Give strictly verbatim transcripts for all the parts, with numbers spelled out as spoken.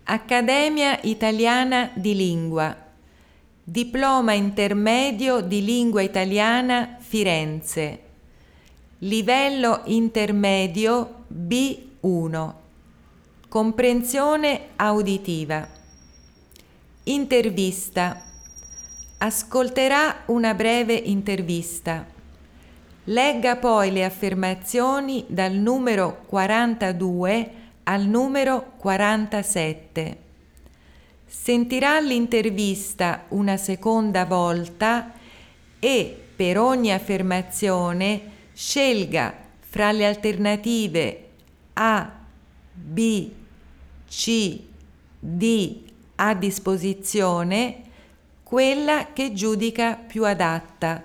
Accademia Italiana di Lingua. Diploma intermedio di lingua italiana Firenze. Livello intermedio B uno. Comprensione auditiva. Intervista. Ascolterà una breve intervista. Legga poi le affermazioni dal numero quarantadue al numero quarantasette. Sentirà l'intervista una seconda volta e per ogni affermazione scelga fra le alternative A, B, C, D a disposizione quella che giudica più adatta.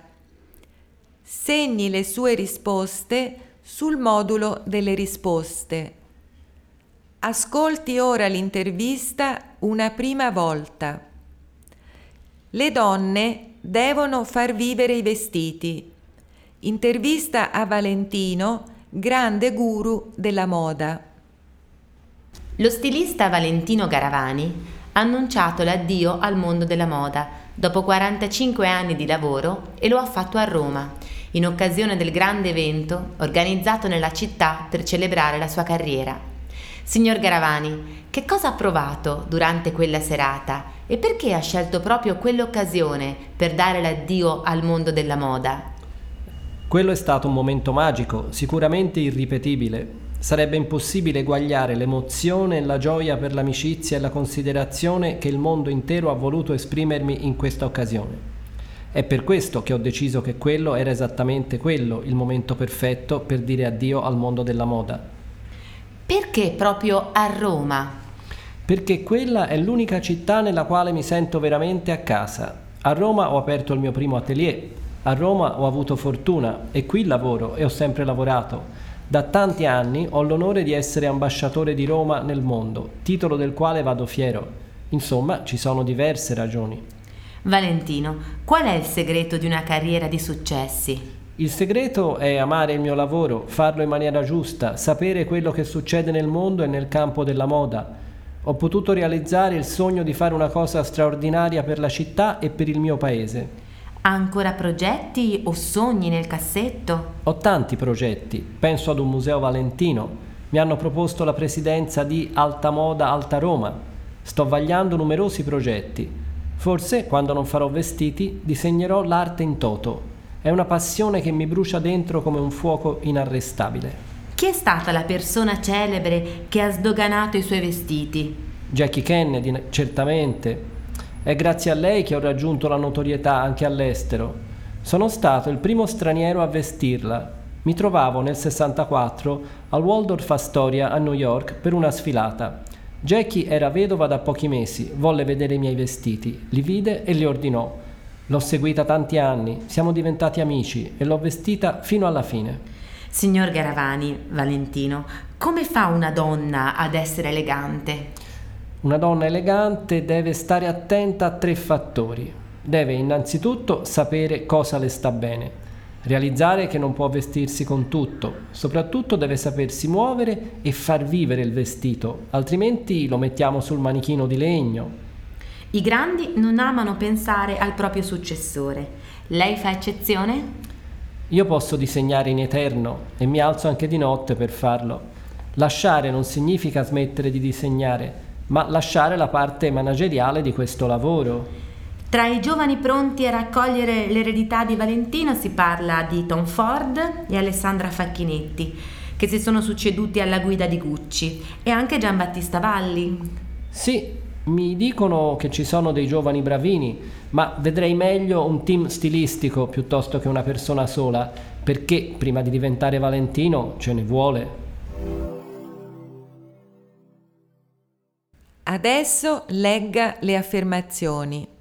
Segni le sue risposte sul modulo delle risposte. Ascolti ora l'intervista una prima volta. Le donne devono far vivere i vestiti. Intervista a Valentino, grande guru della moda. Lo stilista Valentino Garavani ha annunciato l'addio al mondo della moda dopo quarantacinque anni di lavoro e lo ha fatto a Roma, in occasione del grande evento organizzato nella città per celebrare la sua carriera. Signor Garavani, che cosa ha provato durante quella serata e perché ha scelto proprio quell'occasione per dare l'addio al mondo della moda? Quello è stato un momento magico, sicuramente irripetibile. Sarebbe impossibile eguagliare l'emozione e la gioia per l'amicizia e la considerazione che il mondo intero ha voluto esprimermi in questa occasione. È per questo che ho deciso che quello era esattamente quello, il momento perfetto per dire addio al mondo della moda. Perché proprio a Roma? Perché quella è l'unica città nella quale mi sento veramente a casa. A Roma ho aperto il mio primo atelier, a Roma ho avuto fortuna e qui lavoro e ho sempre lavorato. Da tanti anni ho l'onore di essere ambasciatore di Roma nel mondo, titolo del quale vado fiero. Insomma, ci sono diverse ragioni. Valentino, qual è il segreto di una carriera di successi? Il segreto è amare il mio lavoro, farlo in maniera giusta, sapere quello che succede nel mondo e nel campo della moda. Ho potuto realizzare il sogno di fare una cosa straordinaria per la città e per il mio paese. Ha ancora progetti o sogni nel cassetto? Ho tanti progetti, penso ad un museo Valentino. Mi hanno proposto la presidenza di Alta Moda Alta Roma. Sto vagliando numerosi progetti. Forse, quando non farò vestiti, disegnerò l'arte in toto. È una passione che mi brucia dentro come un fuoco inarrestabile. Chi è stata la persona celebre che ha sdoganato i suoi vestiti? Jackie Kennedy, certamente. È grazie a lei che ho raggiunto la notorietà anche all'estero. Sono stato il primo straniero a vestirla. Mi trovavo nel sessantaquattro al Waldorf Astoria a New York per una sfilata. Jackie era vedova da pochi mesi, volle vedere i miei vestiti, li vide e li ordinò. L'ho seguita tanti anni, siamo diventati amici e l'ho vestita fino alla fine. Signor Garavani, Valentino, come fa una donna ad essere elegante? Una donna elegante deve stare attenta a tre fattori. Deve innanzitutto sapere cosa le sta bene, realizzare che non può vestirsi con tutto, soprattutto deve sapersi muovere e far vivere il vestito, altrimenti lo mettiamo sul manichino di legno. I grandi non amano pensare al proprio successore. Lei fa eccezione? Io posso disegnare in eterno e mi alzo anche di notte per farlo. Lasciare non significa smettere di disegnare, ma lasciare la parte manageriale di questo lavoro. Tra i giovani pronti a raccogliere l'eredità di Valentino si parla di Tom Ford e Alessandra Facchinetti, che si sono succeduti alla guida di Gucci, e anche Giambattista Valli. Sì, mi dicono che ci sono dei giovani bravini, ma vedrei meglio un team stilistico piuttosto che una persona sola, perché prima di diventare Valentino ce ne vuole. Adesso legga le affermazioni.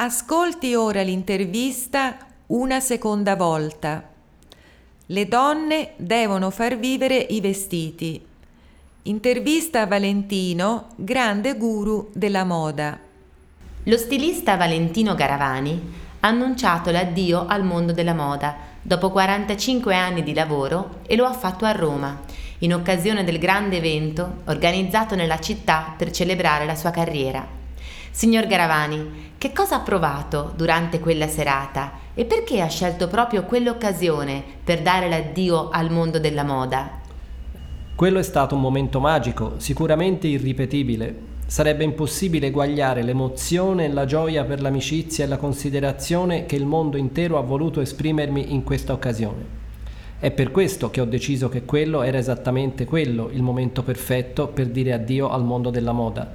Ascolti ora l'intervista una seconda volta. Le donne devono far vivere i vestiti. Intervista Valentino, grande guru della moda. Lo stilista Valentino Garavani ha annunciato l'addio al mondo della moda dopo quarantacinque anni di lavoro e lo ha fatto a Roma, in occasione del grande evento organizzato nella città per celebrare la sua carriera. Signor Garavani, che cosa ha provato durante quella serata e perché ha scelto proprio quell'occasione per dare l'addio al mondo della moda? Quello è stato un momento magico, sicuramente irripetibile. Sarebbe impossibile eguagliare l'emozione e la gioia per l'amicizia e la considerazione che il mondo intero ha voluto esprimermi in questa occasione. È per questo che ho deciso che quello era esattamente quello, il momento perfetto per dire addio al mondo della moda.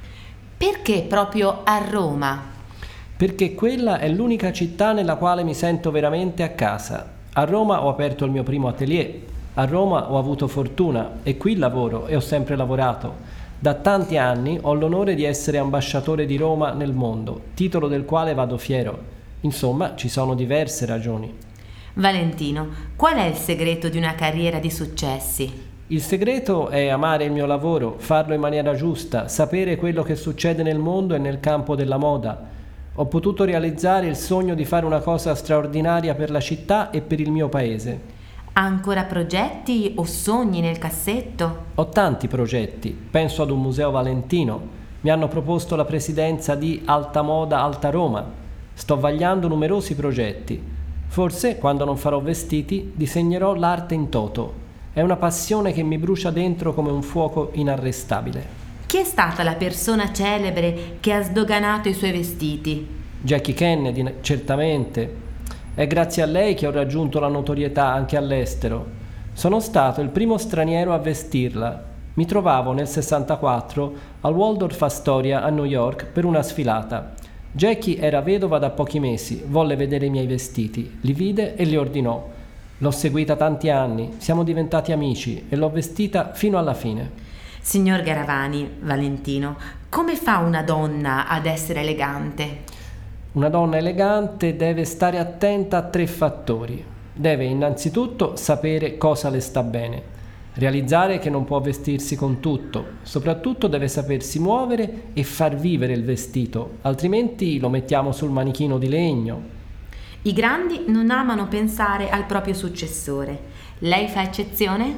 Perché proprio a Roma? Perché quella è l'unica città nella quale mi sento veramente a casa. A Roma ho aperto il mio primo atelier, a Roma ho avuto fortuna e qui lavoro e ho sempre lavorato. Da tanti anni ho l'onore di essere ambasciatore di Roma nel mondo, titolo del quale vado fiero. Insomma, ci sono diverse ragioni. Valentino, qual è il segreto di una carriera di successi? Il segreto è amare il mio lavoro, farlo in maniera giusta, sapere quello che succede nel mondo e nel campo della moda. Ho potuto realizzare il sogno di fare una cosa straordinaria per la città e per il mio paese. Ha ancora progetti o sogni nel cassetto? Ho tanti progetti, penso ad un museo Valentino. Mi hanno proposto la presidenza di Alta Moda Alta Roma. Sto vagliando numerosi progetti. Forse, quando non farò vestiti, disegnerò l'arte in toto. È una passione che mi brucia dentro come un fuoco inarrestabile. Chi è stata la persona celebre che ha sdoganato i suoi vestiti? Jackie Kennedy, certamente. È grazie a lei che ho raggiunto la notorietà anche all'estero. Sono stato il primo straniero a vestirla. Mi trovavo nel sessantaquattro al Waldorf Astoria a New York per una sfilata. Jackie era vedova da pochi mesi, volle vedere i miei vestiti, li vide e li ordinò. L'ho seguita tanti anni, siamo diventati amici e l'ho vestita fino alla fine. Signor Garavani, Valentino, come fa una donna ad essere elegante? Una donna elegante deve stare attenta a tre fattori. Deve innanzitutto sapere cosa le sta bene, realizzare che non può vestirsi con tutto, soprattutto deve sapersi muovere e far vivere il vestito, altrimenti lo mettiamo sul manichino di legno. I grandi non amano pensare al proprio successore. Lei fa eccezione?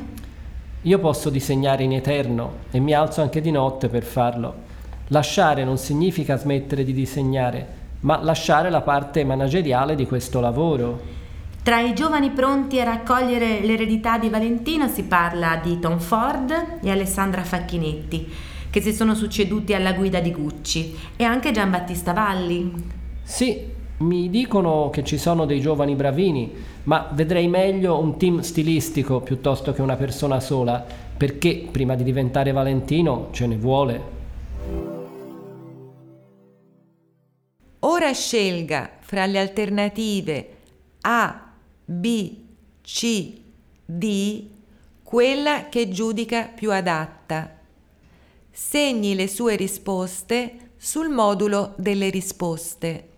Io posso disegnare in eterno e mi alzo anche di notte per farlo. Lasciare non significa smettere di disegnare, ma lasciare la parte manageriale di questo lavoro. Tra i giovani pronti a raccogliere l'eredità di Valentino si parla di Tom Ford e Alessandra Facchinetti, che si sono succeduti alla guida di Gucci, e anche Giambattista Valli. Sì, mi dicono che ci sono dei giovani bravini, ma vedrei meglio un team stilistico piuttosto che una persona sola, perché prima di diventare Valentino ce ne vuole. Ora scelga fra le alternative A, B, C, D quella che giudica più adatta. Segni le sue risposte sul modulo delle risposte.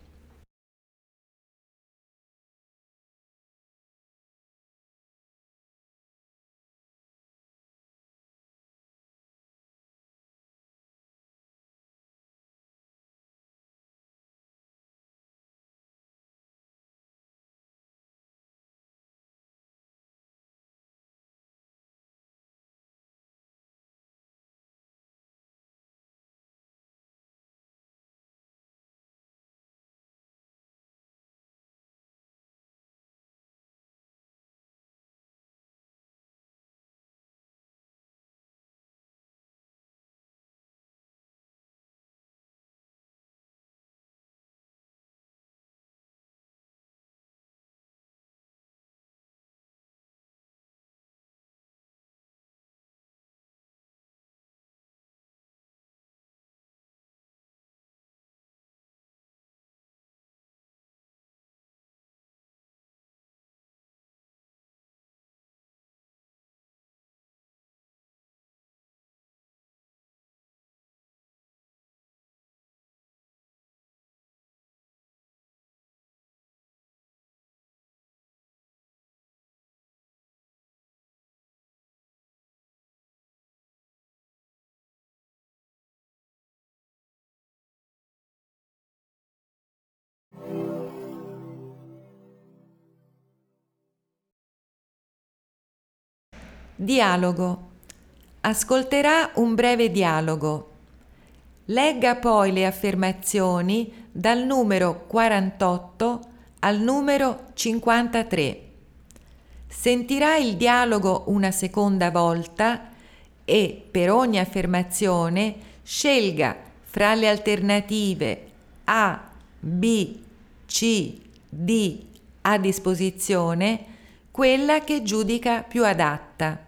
Dialogo. Ascolterà un breve dialogo. Legga poi le affermazioni dal numero quarantotto al numero cinquantatré. Sentirà il dialogo una seconda volta e per ogni affermazione scelga fra le alternative A, B, C, D a disposizione quella che giudica più adatta.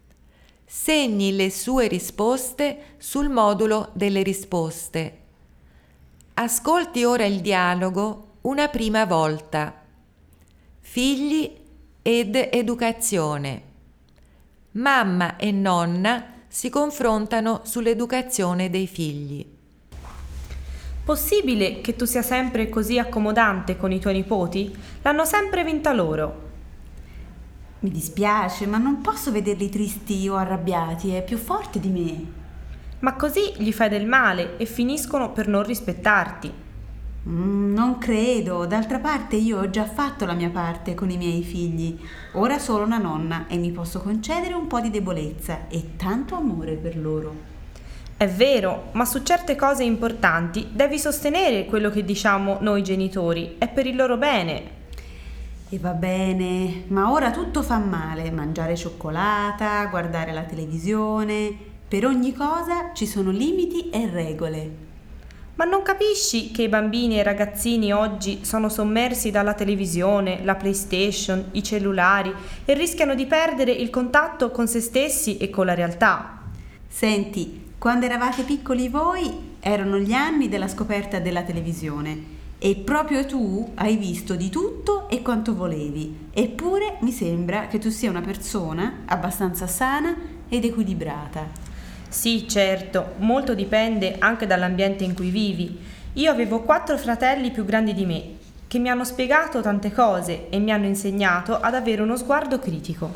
Segni le sue risposte sul modulo delle risposte. Ascolti ora il dialogo una prima volta. Figli ed educazione. Mamma e nonna si confrontano sull'educazione dei figli. Possibile che tu sia sempre così accomodante con i tuoi nipoti? L'hanno sempre vinta loro. Mi dispiace, ma non posso vederli tristi o arrabbiati, è più forte di me. Ma così gli fai del male e finiscono per non rispettarti. Mm, non credo, d'altra parte io ho già fatto la mia parte con i miei figli. Ora sono una nonna e mi posso concedere un po' di debolezza e tanto amore per loro. È vero, ma su certe cose importanti devi sostenere quello che diciamo noi genitori, è per il loro bene. E va bene, ma ora tutto fa male, mangiare cioccolata, guardare la televisione, per ogni cosa ci sono limiti e regole. Ma non capisci che i bambini e i ragazzini oggi sono sommersi dalla televisione, la PlayStation, i cellulari e rischiano di perdere il contatto con se stessi e con la realtà? Senti, quando eravate piccoli voi erano gli anni della scoperta della televisione. E proprio tu hai visto di tutto e quanto volevi, eppure mi sembra che tu sia una persona abbastanza sana ed equilibrata. Sì, certo, molto dipende anche dall'ambiente in cui vivi. Io avevo quattro fratelli più grandi di me, che mi hanno spiegato tante cose e mi hanno insegnato ad avere uno sguardo critico.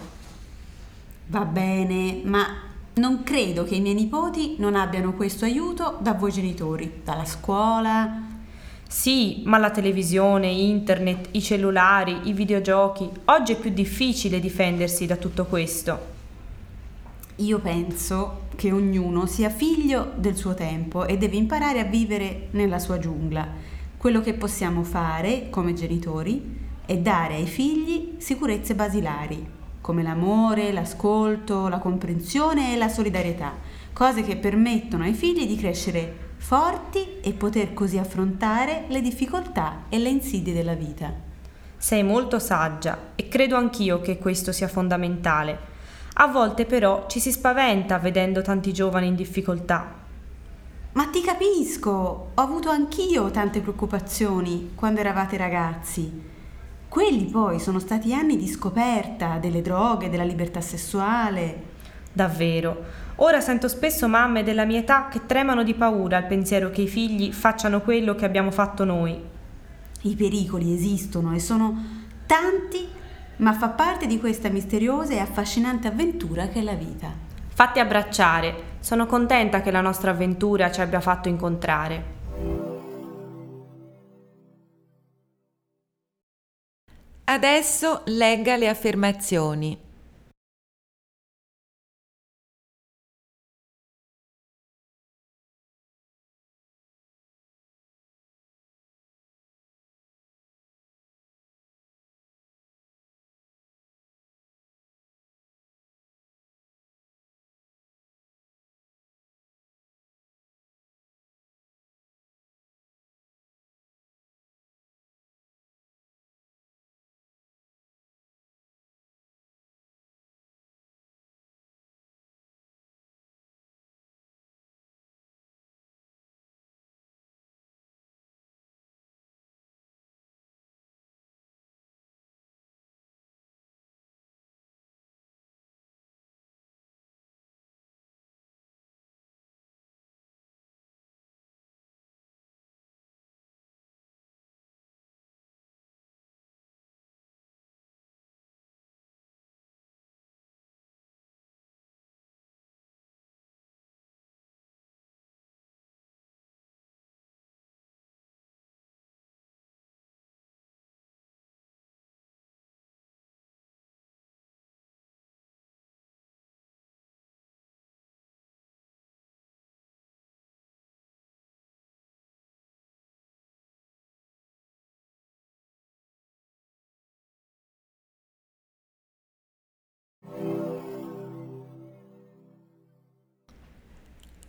Va bene, ma non credo che i miei nipoti non abbiano questo aiuto da voi genitori, dalla scuola. Sì, ma la televisione, internet, i cellulari, i videogiochi, oggi è più difficile difendersi da tutto questo. Io penso che ognuno sia figlio del suo tempo e deve imparare a vivere nella sua giungla. Quello che possiamo fare come genitori è dare ai figli sicurezze basilari, come l'amore, l'ascolto, la comprensione e la solidarietà, cose che permettono ai figli di crescere forti e poter così affrontare le difficoltà e le insidie della vita. Sei molto saggia e credo anch'io che questo sia fondamentale. A volte però ci si spaventa vedendo tanti giovani in difficoltà. Ma ti capisco, ho avuto anch'io tante preoccupazioni quando eravate ragazzi. Quelli poi sono stati anni di scoperta delle droghe, della libertà sessuale. Davvero. Ora sento spesso mamme della mia età che tremano di paura al pensiero che i figli facciano quello che abbiamo fatto noi. I pericoli esistono e sono tanti, ma fa parte di questa misteriosa e affascinante avventura che è la vita. Fatti abbracciare. Sono contenta che la nostra avventura ci abbia fatto incontrare. Adesso legga le affermazioni.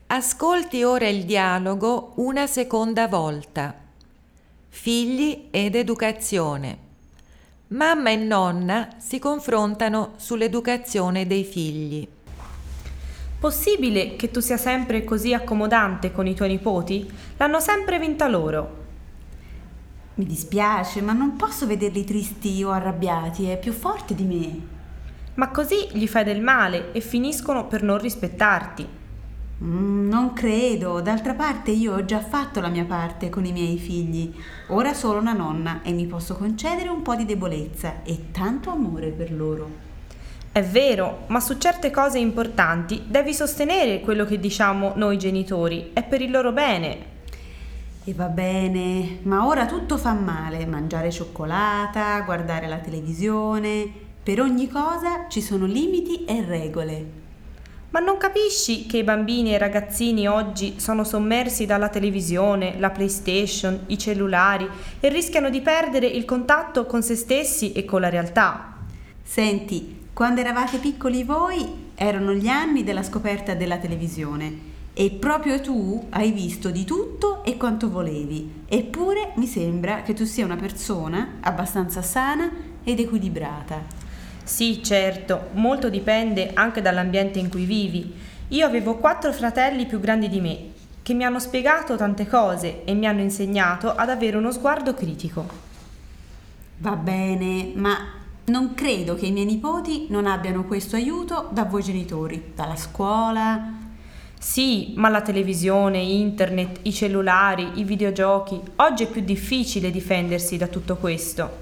Ascolti ora il dialogo una seconda volta. Figli ed educazione. Mamma e nonna si confrontano sull'educazione dei figli. Possibile che tu sia sempre così accomodante con i tuoi nipoti? L'hanno sempre vinta loro. Mi dispiace, ma non posso vederli tristi o arrabbiati, è più forte di me. Ma così gli fai del male e finiscono per non rispettarti. Mm, non credo, d'altra parte io ho già fatto la mia parte con i miei figli. Ora sono una nonna e mi posso concedere un po' di debolezza e tanto amore per loro. È vero, ma su certe cose importanti devi sostenere quello che diciamo noi genitori, è per il loro bene. E va bene, ma ora tutto fa male, mangiare cioccolata, guardare la televisione, per ogni cosa ci sono limiti e regole. Ma non capisci che i bambini e i ragazzini oggi sono sommersi dalla televisione, la PlayStation, i cellulari e rischiano di perdere il contatto con se stessi e con la realtà? Senti, quando eravate piccoli voi erano gli anni della scoperta della televisione e proprio tu hai visto di tutto e quanto volevi, eppure mi sembra che tu sia una persona abbastanza sana ed equilibrata. Sì, certo, molto dipende anche dall'ambiente in cui vivi. Io avevo quattro fratelli più grandi di me, che mi hanno spiegato tante cose e mi hanno insegnato ad avere uno sguardo critico. Va bene, ma non credo che i miei nipoti non abbiano questo aiuto da voi genitori, dalla scuola. Sì, ma la televisione, internet, i cellulari, i videogiochi, oggi è più difficile difendersi da tutto questo.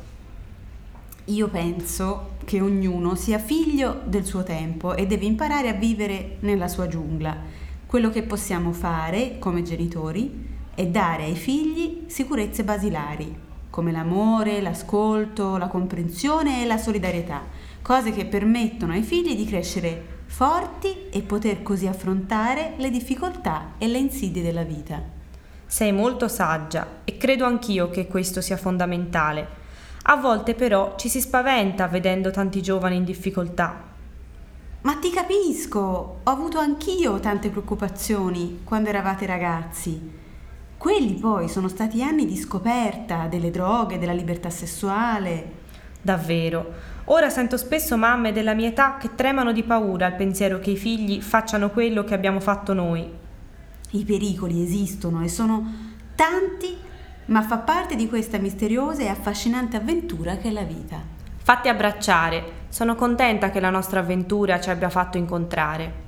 Io penso che ognuno sia figlio del suo tempo e deve imparare a vivere nella sua giungla. Quello che possiamo fare come genitori è dare ai figli sicurezze basilari, come l'amore, l'ascolto, la comprensione e la solidarietà, cose che permettono ai figli di crescere forti e poter così affrontare le difficoltà e le insidie della vita. Sei molto saggia e credo anch'io che questo sia fondamentale. A volte però ci si spaventa vedendo tanti giovani in difficoltà. Ma ti capisco, ho avuto anch'io tante preoccupazioni quando eravate ragazzi. Quelli poi sono stati anni di scoperta delle droghe, della libertà sessuale. Davvero. Ora sento spesso mamme della mia età che tremano di paura al pensiero che i figli facciano quello che abbiamo fatto noi. I pericoli esistono e sono tanti, ma fa parte di questa misteriosa e affascinante avventura che è la vita. Fatti abbracciare. Sono contenta che la nostra avventura ci abbia fatto incontrare.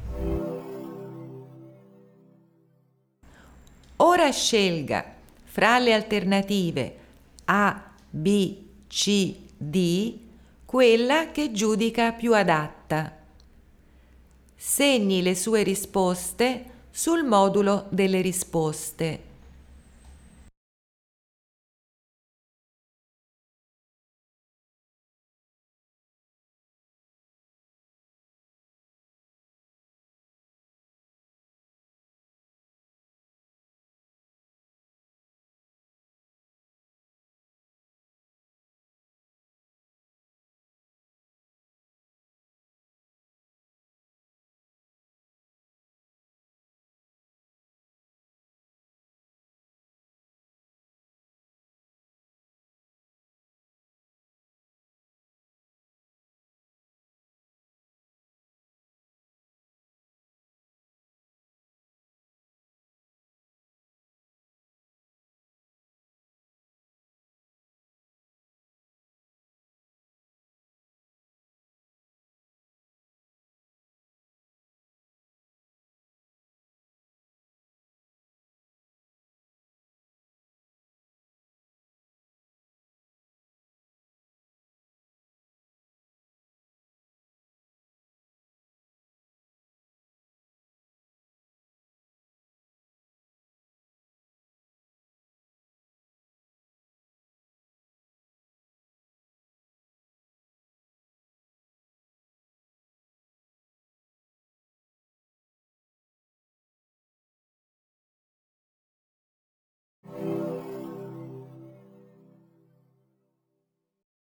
Ora scelga fra le alternative A, B, C, D quella che giudica più adatta. Segni le sue risposte sul modulo delle risposte.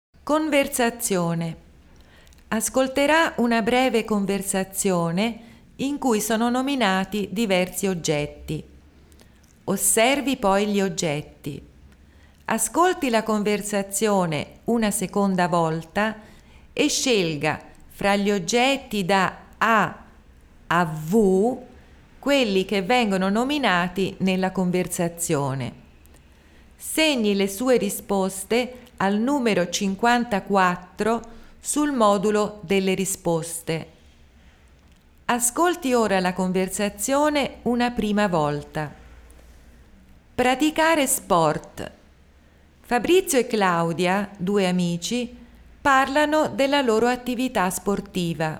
Conversazione. Ascolterà una breve conversazione in cui sono nominati diversi oggetti. Osservi poi gli oggetti. Ascolti la conversazione una seconda volta e scelga fra gli oggetti da A a V quelli che vengono nominati nella conversazione. Segni le sue risposte al numero cinquantaquattro sul modulo delle risposte. Ascolti ora la conversazione una prima volta. Praticare sport. Fabrizio e Claudia, due amici, parlano della loro attività sportiva.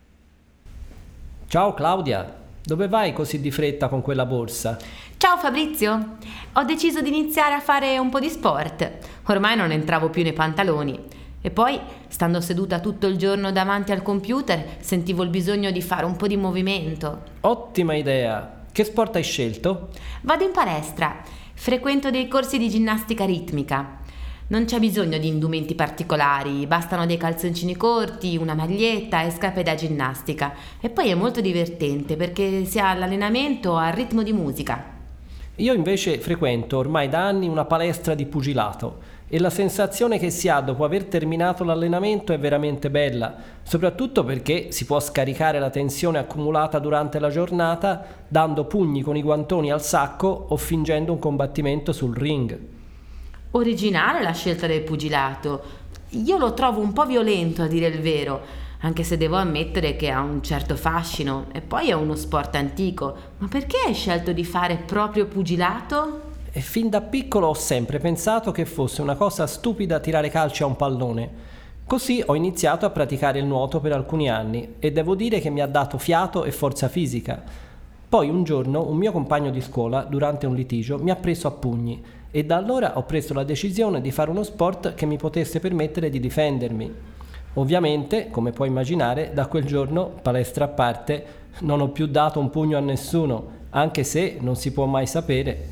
Ciao Claudia, dove vai così di fretta con quella borsa? Ciao Fabrizio, ho deciso di iniziare a fare un po' di sport. Ormai non entravo più nei pantaloni. E poi, stando seduta tutto il giorno davanti al computer, sentivo il bisogno di fare un po' di movimento. Ottima idea! Che sport hai scelto? Vado in palestra, frequento dei corsi di ginnastica ritmica. Non c'è bisogno di indumenti particolari, bastano dei calzoncini corti, una maglietta e scarpe da ginnastica. E poi è molto divertente perché si ha l'allenamento al ritmo di musica. Io invece frequento ormai da anni una palestra di pugilato e la sensazione che si ha dopo aver terminato l'allenamento è veramente bella, soprattutto perché si può scaricare la tensione accumulata durante la giornata dando pugni con i guantoni al sacco o fingendo un combattimento sul ring. Originale la scelta del pugilato. Io lo trovo un po' violento, a dire il vero, anche se devo ammettere che ha un certo fascino e poi è uno sport antico. Ma perché hai scelto di fare proprio pugilato? E fin da piccolo ho sempre pensato che fosse una cosa stupida tirare calci a un pallone. Così ho iniziato a praticare il nuoto per alcuni anni e devo dire che mi ha dato fiato e forza fisica. Poi un giorno un mio compagno di scuola, durante un litigio, mi ha preso a pugni e da allora ho preso la decisione di fare uno sport che mi potesse permettere di difendermi. Ovviamente, come puoi immaginare, da quel giorno, palestra a parte, non ho più dato un pugno a nessuno, anche se non si può mai sapere.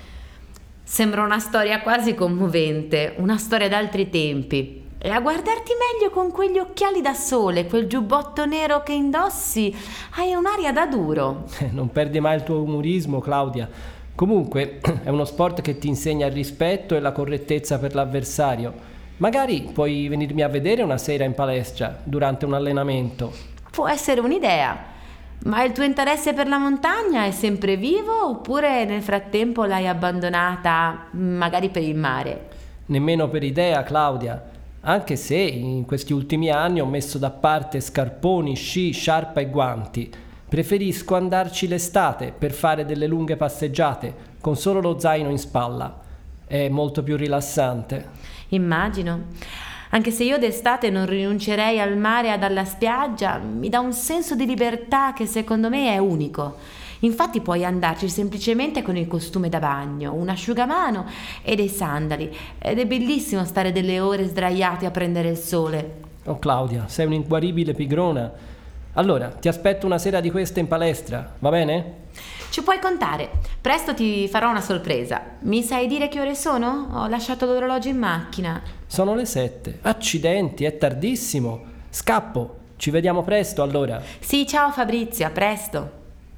Sembra una storia quasi commovente, una storia d'altri tempi. E a guardarti meglio con quegli occhiali da sole, quel giubbotto nero che indossi, hai un'aria da duro. Non perdi mai il tuo umorismo, Claudia. Comunque, è uno sport che ti insegna il rispetto e la correttezza per l'avversario. Magari puoi venirmi a vedere una sera in palestra, durante un allenamento. Può essere un'idea. Ma il tuo interesse per la montagna è sempre vivo oppure nel frattempo l'hai abbandonata, magari per il mare? Nemmeno per idea, Claudia. Anche se in questi ultimi anni ho messo da parte scarponi, sci, sciarpa e guanti. Preferisco andarci l'estate per fare delle lunghe passeggiate con solo lo zaino in spalla. È molto più rilassante. Immagino. Anche se io d'estate non rinuncerei al mare e alla spiaggia, mi dà un senso di libertà che secondo me è unico. Infatti puoi andarci semplicemente con il costume da bagno, un asciugamano e dei sandali ed è bellissimo stare delle ore sdraiati a prendere il sole. Oh Claudia, sei un'inguaribile pigrona. Allora, ti aspetto una sera di queste in palestra, va bene? Ci puoi contare. Presto ti farò una sorpresa. Mi sai dire che ore sono? Ho lasciato l'orologio in macchina. Sono le sette. Accidenti, è tardissimo. Scappo. Ci vediamo presto allora. Sì, ciao Fabrizio, a presto.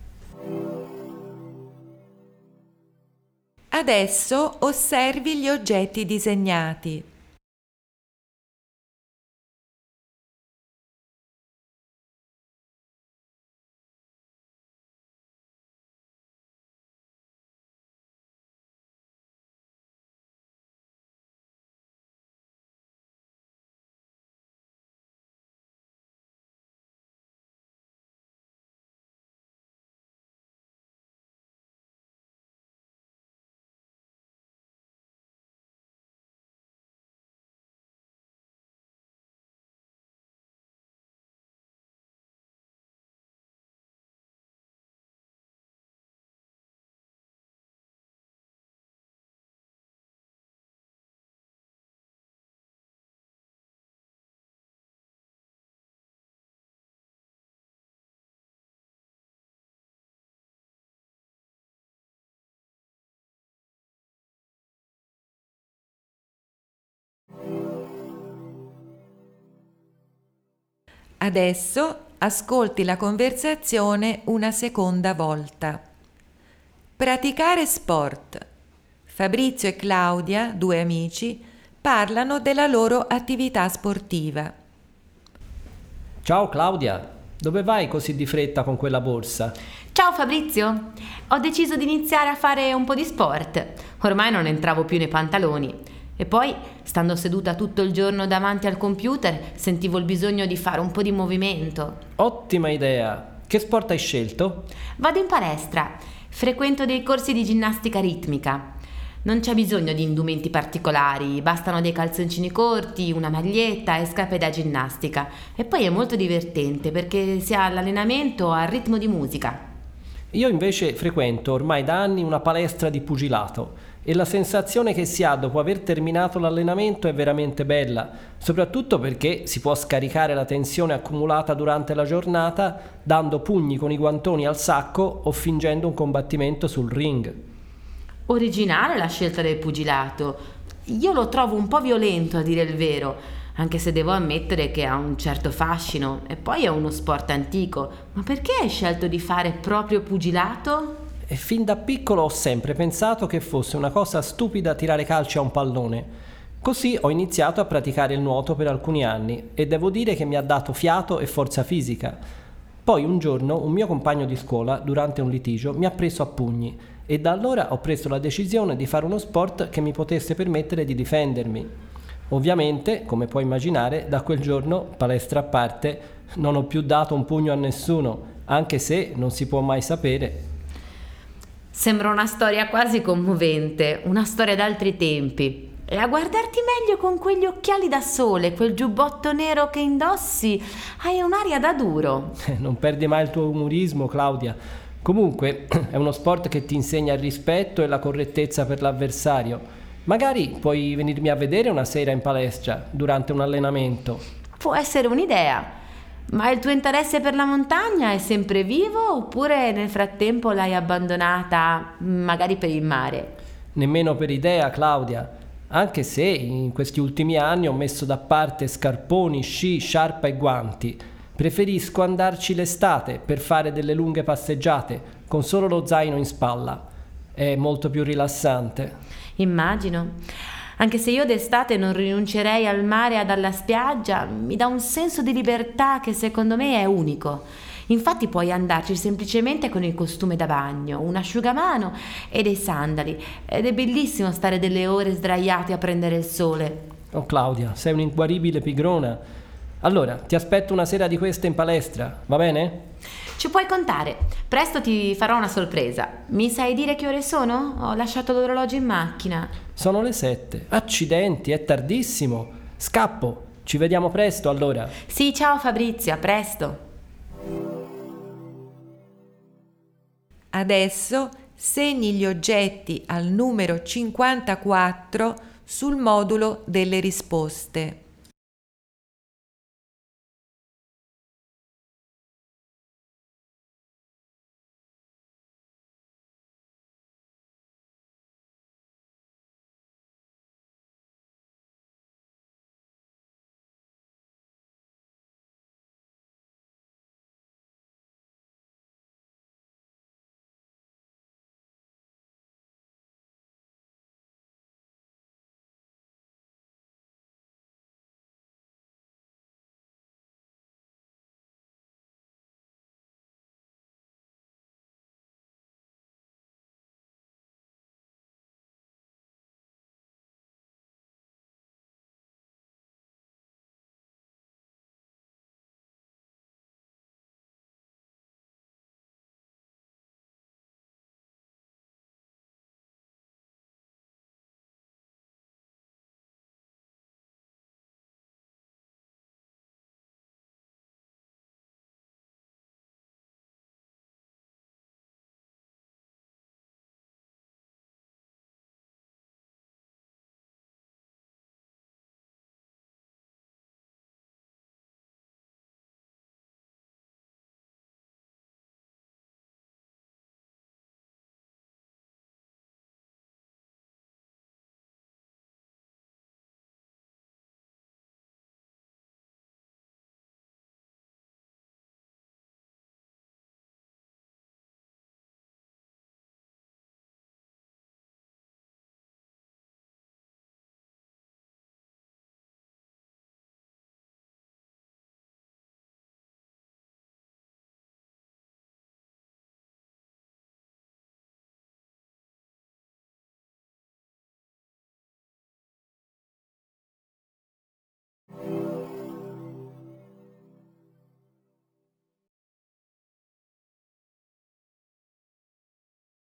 Adesso osservi gli oggetti disegnati. Adesso ascolti la conversazione una seconda volta. Praticare sport. Fabrizio e Claudia, due amici, parlano della loro attività sportiva. Ciao Claudia, dove vai così di fretta con quella borsa? Ciao Fabrizio, ho deciso di iniziare a fare un po' di sport. Ormai non entravo più nei pantaloni. E poi, stando seduta tutto il giorno davanti al computer, sentivo il bisogno di fare un po' di movimento. Ottima idea! Che sport hai scelto? Vado in palestra, frequento dei corsi di ginnastica ritmica. Non c'è bisogno di indumenti particolari, bastano dei calzoncini corti, una maglietta e scarpe da ginnastica. E poi è molto divertente perché si ha l'allenamento al ritmo di musica. Io invece frequento ormai da anni una palestra di pugilato e la sensazione che si ha dopo aver terminato l'allenamento è veramente bella, soprattutto perché si può scaricare la tensione accumulata durante la giornata dando pugni con i guantoni al sacco o fingendo un combattimento sul ring. Originale la scelta del pugilato. Io lo trovo un po' violento, a dire il vero, anche se devo ammettere che ha un certo fascino e poi è uno sport antico. Ma perché hai scelto di fare proprio pugilato? E fin da piccolo ho sempre pensato che fosse una cosa stupida tirare calci a un pallone. Così ho iniziato a praticare il nuoto per alcuni anni e devo dire che mi ha dato fiato e forza fisica. Poi un giorno un mio compagno di scuola, durante un litigio, mi ha preso a pugni e da allora ho preso la decisione di fare uno sport che mi potesse permettere di difendermi. Ovviamente, come puoi immaginare, da quel giorno, palestra a parte, non ho più dato un pugno a nessuno, anche se non si può mai sapere. Sembra una storia quasi commovente, una storia d'altri tempi. E a guardarti meglio con quegli occhiali da sole, quel giubbotto nero che indossi, hai un'aria da duro. Non perdi mai il tuo umorismo, Claudia. Comunque, è uno sport che ti insegna il rispetto e la correttezza per l'avversario. Magari puoi venirmi a vedere una sera in palestra, durante un allenamento. Può essere un'idea, ma il tuo interesse per la montagna è sempre vivo oppure nel frattempo l'hai abbandonata, magari per il mare? Nemmeno per idea, Claudia. Anche se in questi ultimi anni ho messo da parte scarponi, sci, sciarpa e guanti. Preferisco andarci l'estate per fare delle lunghe passeggiate con solo lo zaino in spalla. È molto più rilassante. Immagino. Anche se io d'estate non rinuncerei al mare e alla spiaggia, mi dà un senso di libertà che secondo me è unico. Infatti puoi andarci semplicemente con il costume da bagno, un asciugamano e dei sandali ed è bellissimo stare delle ore sdraiati a prendere il sole. Oh Claudia, sei un'inguaribile pigrona. Allora, ti aspetto una sera di queste in palestra, va bene? Ci puoi contare. Presto ti farò una sorpresa. Mi sai dire che ore sono? Ho lasciato l'orologio in macchina. Sono le sette. Accidenti, è tardissimo. Scappo. Ci vediamo presto allora. Sì, ciao Fabrizio, a presto. Adesso segni gli oggetti al numero cinquantaquattro sul modulo delle risposte.